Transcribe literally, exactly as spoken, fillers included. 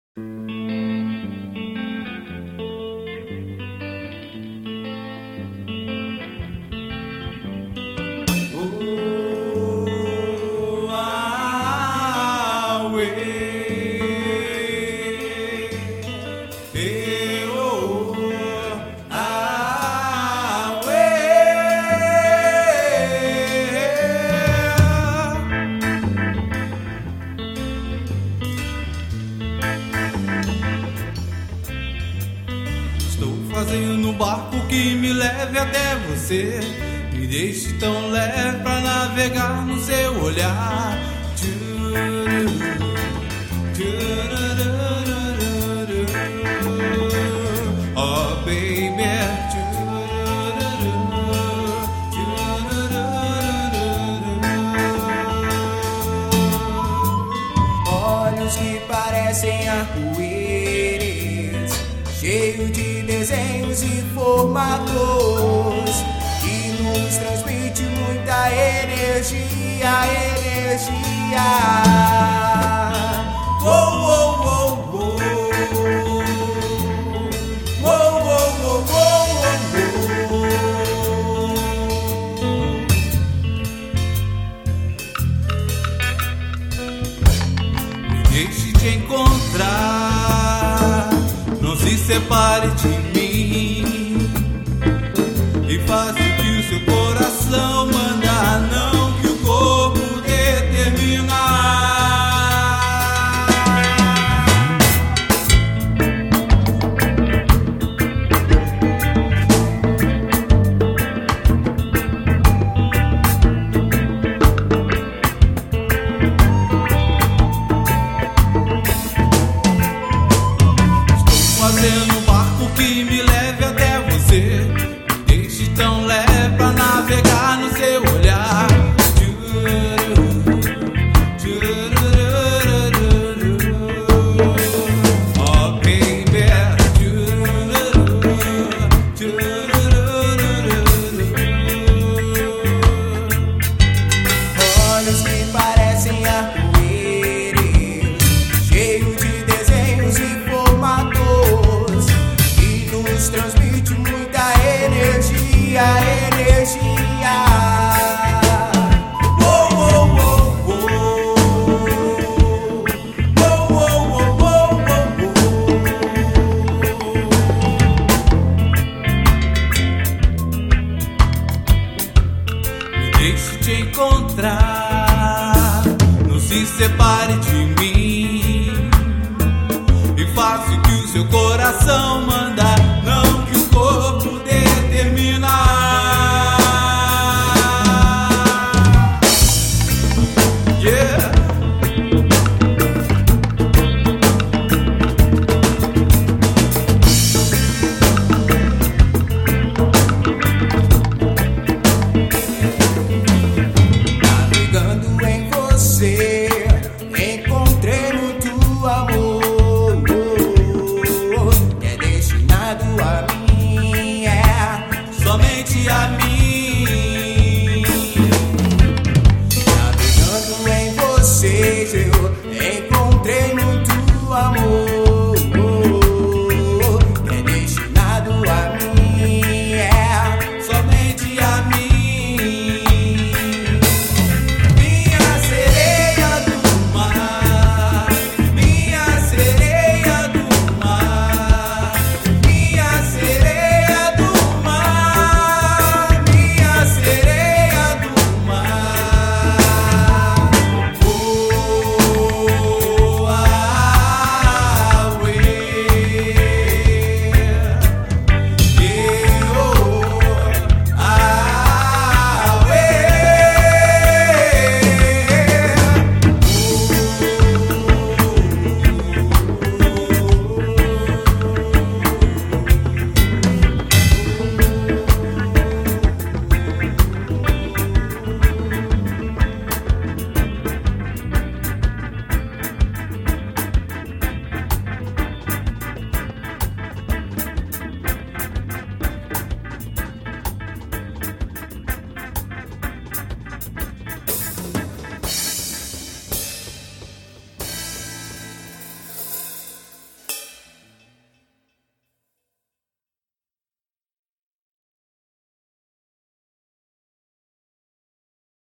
Fazendo um barco que me leve até você, me deixe tão leve pra navegar no seu olhar. Oh baby, olhos que parecem arco-íris, cheio de desenhos e formatos, que nos transmite muita energia, energia. Oh, oh, oh, oh. Oh, oh, oh, oh, oh, oh. Me deixe te encontrar, não se separe de mim, e faça o que o seu coração manda, não que o corpo determina. Fazendo um barco que me leve até você, me deixe tão leve pra navegar no seu olhar. Oh baby, olhos que parecem arco-íris, cheio de desenhos e formatos, nos transmite muita energia, energia. Oh, oh, oh, oh. Oh, oh, oh, oh, oh. Me deixe te encontrar, não se separe de mim, e faça o que o seu coração manda.